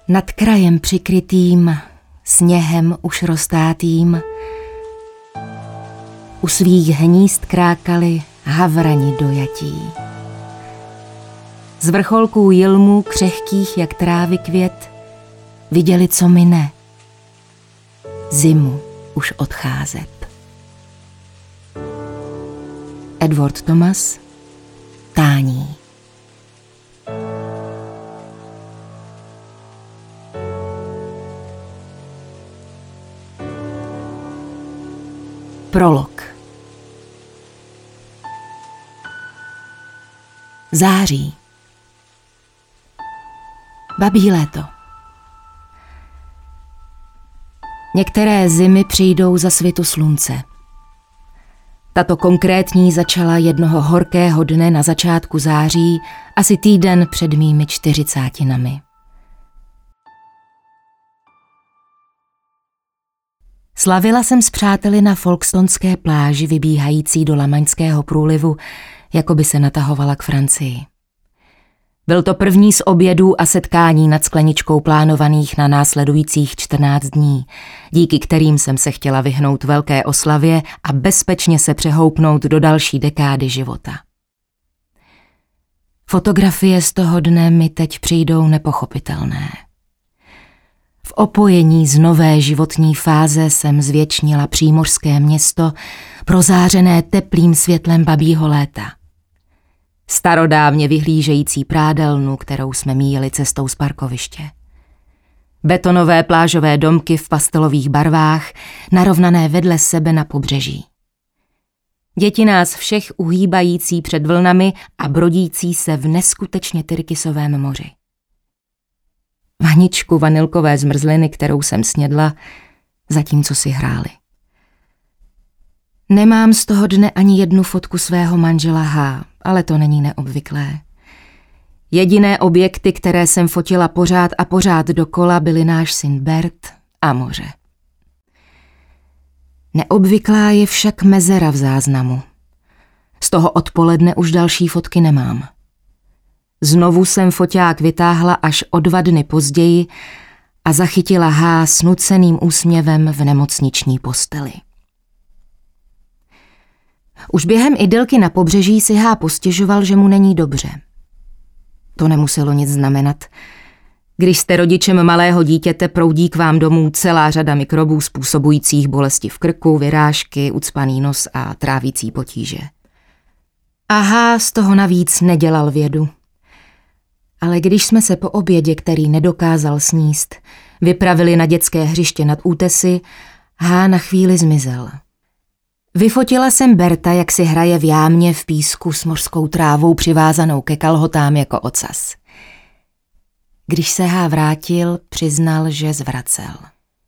Nad krajem přikrytým, sněhem už roztátým, u svých hnízd krákali havrani dojatí. Z vrcholků jilmů křehkých jak trávy květ viděli, co mine. Zimu už odcházet. Edward Thomas, Tání. Prolog. Září. Babí léto. Některé zimy přijdou za svitu slunce. Tato konkrétní začala jednoho horkého dne na začátku září, asi týden před mými 40. Slavila jsem s přáteli na Folkestonské pláži vybíhající do Lamaňského průlivu, jako by se natahovala k Francii. Byl to první z obědů a setkání nad skleničkou plánovaných na následujících 14 dní, díky kterým jsem se chtěla vyhnout velké oslavě a bezpečně se přehoupnout do další dekády života. Fotografie z toho dne mi teď přijdou nepochopitelné. V opojení z nové životní fáze jsem zvětšnila přímořské město, prozářené teplým světlem babího léta. Starodávně vyhlížející prádelnu, kterou jsme míjeli cestou z parkoviště. Betonové plážové domky v pastelových barvách, narovnané vedle sebe na pobřeží. Děti nás všech uhýbající před vlnami a brodící se v neskutečně tyrkysovém moři. Vaničku vanilkové zmrzliny, kterou jsem snědla, zatímco si hráli. Nemám z toho dne ani jednu fotku svého manžela H., ale to není neobvyklé. Jediné objekty, které jsem fotila pořád a pořád dokola, byly náš syn Bert a moře. Neobvyklá je však mezera v záznamu. Z toho odpoledne už další fotky nemám. Znovu jsem foťák vytáhla až o 2 dny později a zachytila H. s nuceným úsměvem v nemocniční posteli. Už během idylky na pobřeží si H. postěžoval, že mu není dobře. To nemuselo nic znamenat. Když jste rodičem malého dítěte, proudí k vám domů celá řada mikrobů způsobujících bolesti v krku, vyrážky, ucpaný nos a trávící potíže. A H. z toho navíc nedělal vědu. Ale když jsme se po obědě, který nedokázal sníst, vypravili na dětské hřiště nad útesy, H. na chvíli zmizel. Vyfotila jsem Berta, jak si hraje v jámě v písku s mořskou trávou přivázanou ke kalhotám jako ocas. Když se H. vrátil, přiznal, že zvracel.